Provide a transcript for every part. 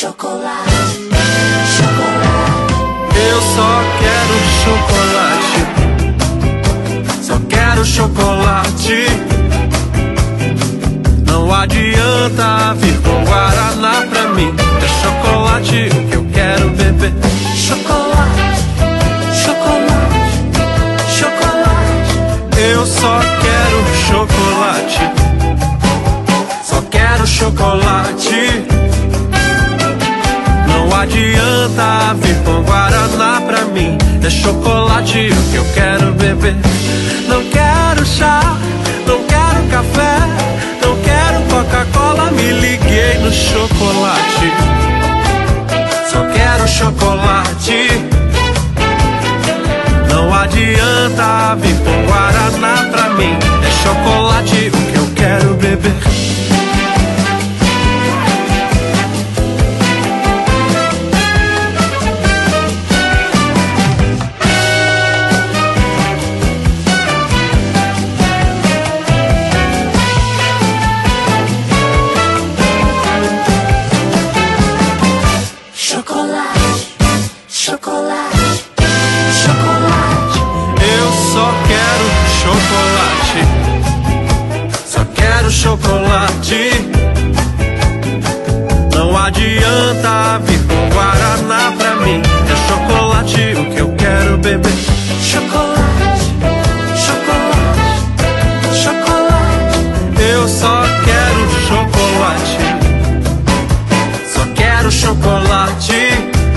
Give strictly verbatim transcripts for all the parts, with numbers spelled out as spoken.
Chocolate, chocolate. Eu só quero chocolate. Só quero chocolate. Não adianta vir com guaraná pra mim. É chocolate o que eu quero beber. Chocolate, chocolate, chocolate. Eu só quero chocolate. Só quero chocolate. Não adianta vir com guaraná pra mim. É chocolate o que eu quero beber. Não quero chá, não quero café, não quero Coca-Cola. Me liguei no chocolate. Só quero chocolate. Não adianta vir com guaraná pra mim. É chocolate o que eu quero beber. Chocolate. Não adianta vir com guaraná pra mim. É chocolate o que eu quero beber. Chocolate, chocolate, chocolate. Eu só quero chocolate. Só quero chocolate.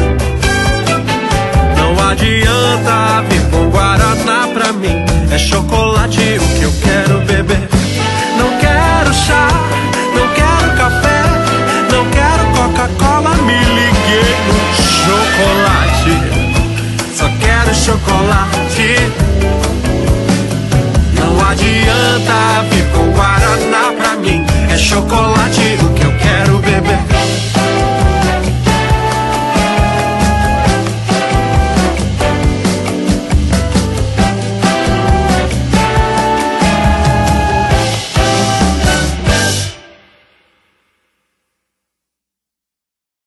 Não adianta vir com guaraná pra mim. É chocolate o que eu quero beber. Não quero chá, não quero café, não quero Coca-Cola. Me liguei no chocolate. Só quero chocolate. Não adianta vir com guaraná pra mim. É chocolate o que eu quero.